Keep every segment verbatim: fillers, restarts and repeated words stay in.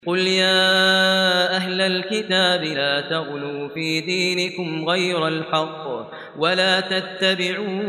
قل يا أهل الكتاب لا تغلوا في دينكم غير الحق ولا تتبعوا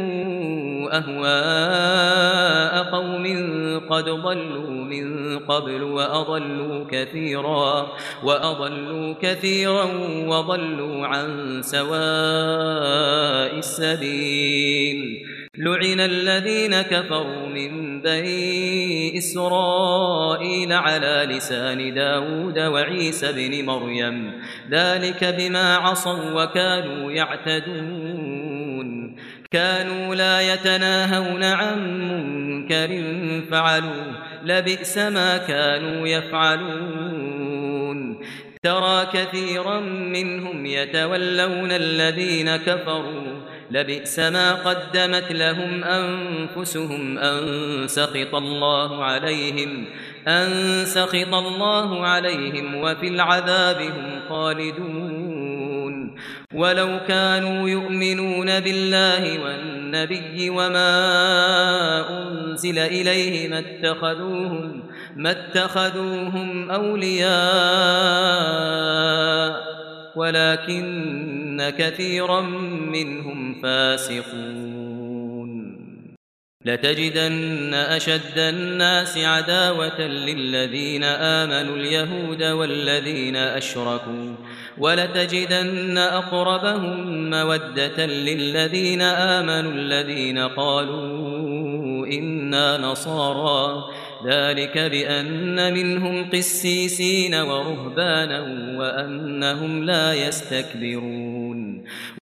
أهواء قوم قد ضلوا من قبل وأضلوا كثيرا وأضلوا كثيرا وضلوا عن سواء السبيل. لعن الذين كفروا من بني إسرائيل على لسان داود وعيسى بن مريم ذلك بما عصوا وكانوا يعتدون كانوا لا يتناهون عن منكر فعلوا لبئس ما كانوا يفعلون. ترى كثيرا منهم يتولون الذين كفروا لبئس ما قدمت لهم أنفسهم أن سخط الله عليهم أن سخط الله عليهم وفي العذاب هم خالدون. ولو كانوا يؤمنون بالله والنبي وما أنزل إليه ما اتخذوهم ما اتخذوهم أولياء ولكن كثيرا منهم فاسقون. لتجدن أشد الناس عداوة للذين آمنوا اليهود والذين أشركوا ولتجدن أقربهم مودة للذين آمنوا الذين قالوا إنا نصارى ذلك بأن منهم قسيسين ورهبانا وأنهم لا يستكبرون.